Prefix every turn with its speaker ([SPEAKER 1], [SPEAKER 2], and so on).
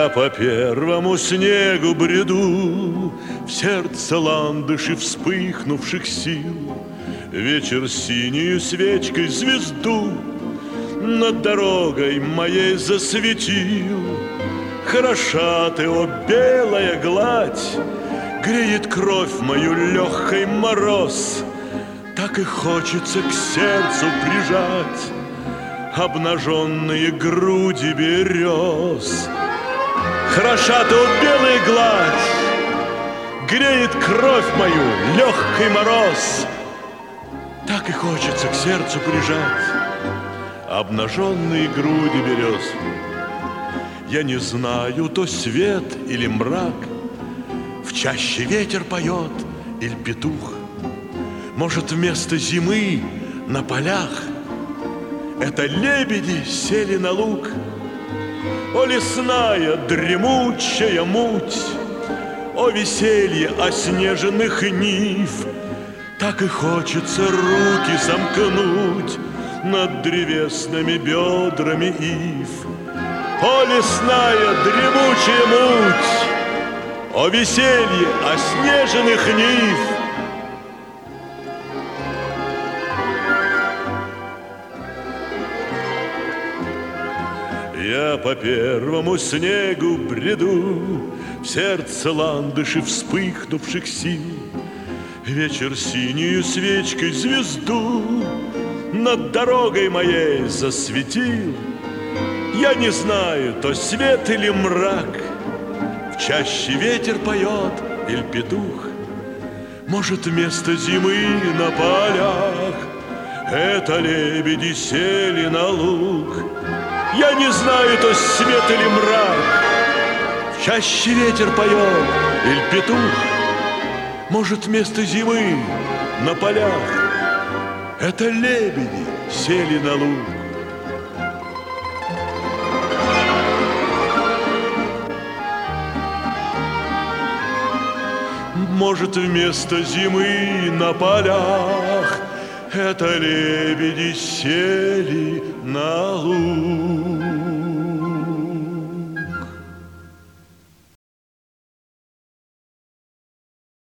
[SPEAKER 1] по первому снегу бреду, в сердце ландыши вспыхнувших сил. Вечер синюю свечкой звезду над дорогой моей засветил. Хороша ты, о белая гладь, греет кровь мою легкой мороз. Так и хочется к сердцу прижать обнаженные груди берез. Хороша ты, о белая гладь, греет кровь мою легкий мороз. Так и хочется к сердцу прижать обнаженные груди берез. Я не знаю, то свет или мрак, в чаще ветер поет или петух. Может, вместо зимы на полях это лебеди сели на луг. О, лесная дремучая муть, о, веселье оснеженных нив. Так и хочется руки сомкнуть над древесными бедрами ив. О, лесная дремучая муть, о, веселье оснеженных нив. Я по первому снегу бреду, в сердце ландыши вспыхнувших сил. Вечер синюю свечкой звезду над дорогой моей засветил. Я не знаю, то свет или мрак, в чаще ветер поет или петух. Может, вместо зимы на полях это лебеди сели на луг. Я не знаю, то свет или мрак, в чаще ветер поет или петух. Может, вместо зимы на полях это лебеди сели на луг. Может, вместо зимы на полях это лебеди сели на луг.